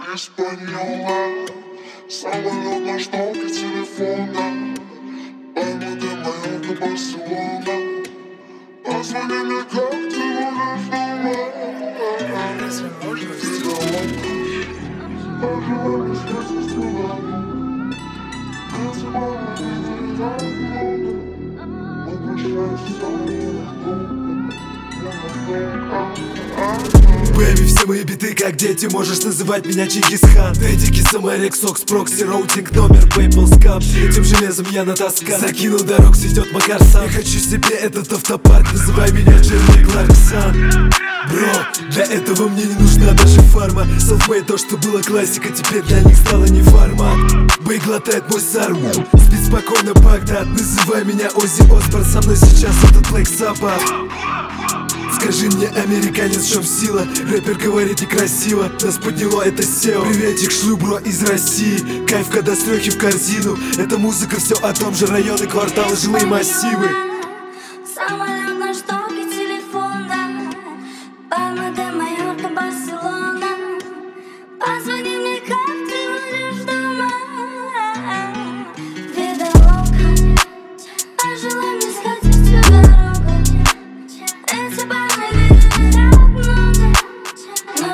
Испаньола, самолет на штоке телефона. Пальма де Майорка, Барселона. Позвони мне, как ты будешь дома. Разве можно все? Пожелай мне счастья с трудом. Если мама не так много, мы прощаемся со мной легко. Бэби, все мои биты как дети, можешь называть меня Чингисхан. Эдики, Самарек, Сокс, Прокси, роутинг, номер, Пейпл, скам. Этим железом я натаскан. Закину дорог, сведет Макар сам. Я хочу себе этот автопарк, называй меня Джереми Кларксон. Бро, для этого мне не нужна даже фарма. Self-made, то, что было классика, теперь для них стало не формат. Бэй глотает мой сарму, спит спокойно Багдад. Называй меня Оззи Осборн, со мной сейчас этот Black Sabbath. Скажи мне, американец, в чем сила? Рэпер говорит некрасиво, нас подняло это SEO. Приветик, шлю, бро, из России. Кайф, когда с трёхи в корзину. Эта музыка все о том же, районы, кварталы, жилые массивы. Самолет на штоке телефона. Пальма де Майорка, Барселона. Позвони мне, как ты будешь дома. Видеоловка, пожелай мне сходить всю дорогу. Эти парни видели так много, но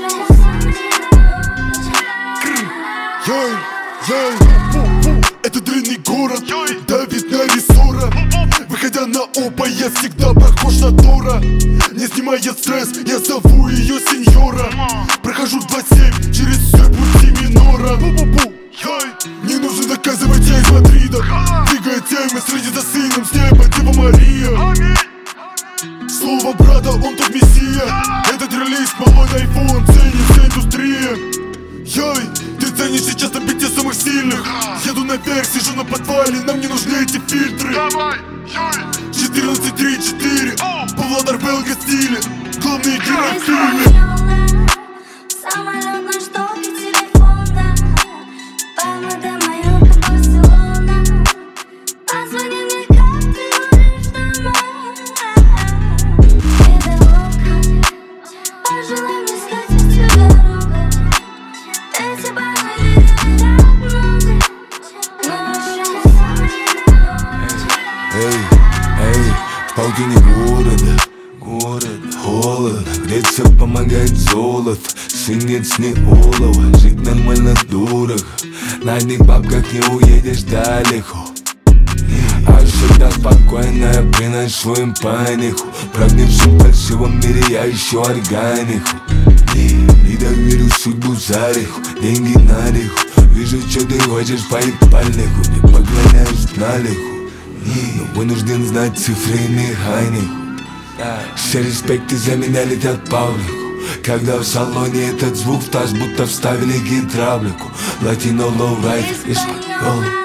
это дрянный город, давит на рессора. Выходя на оба, я всегда похож на Тора. Не снимая стресс, я зову ее сеньора. Прохожу 2-7 через все пути минора. Не нужно доказывать, я из Мадрида. Двигая темы, следит за сыном с неба, Дева Мария. Слово брата, он тот мессия. Этот релиз, малой на iPhone, ценит вся индустрия. Ты ценишь сейчас на бите самых сильных. Еду наверх, сижу на подвале, нам не нужны эти фильтры. 14-3-4, Павлодар, Белга, стиле. Главные герои в фильме. самолет на штоке телефона. Пальма де Майорка, Барселона. Позвони мне, как ты будешь дома. Видеоловка, пожелай мне сходить всю дорогу. Эти парни видели так много, но счастья. Эй, в полтине города, холодно, греться помогает золото. Свинец не олово, жить нормально дорого. На одних бабках не уедешь далеко. А всегда спокойно я приношу им панику. В прогнившем фальшивом мире я ищу органику. Не доверю судьбу за реху, деньги на реху. Вижу, что ты хочешь по ебальнику. Не поклоняюсь налегу, но вынужден знать цифры и механику. Все респекты за меня летят по улику. Когда в салоне этот звук в таз, будто вставили гидравлику. Латино лоурайд, испаньол.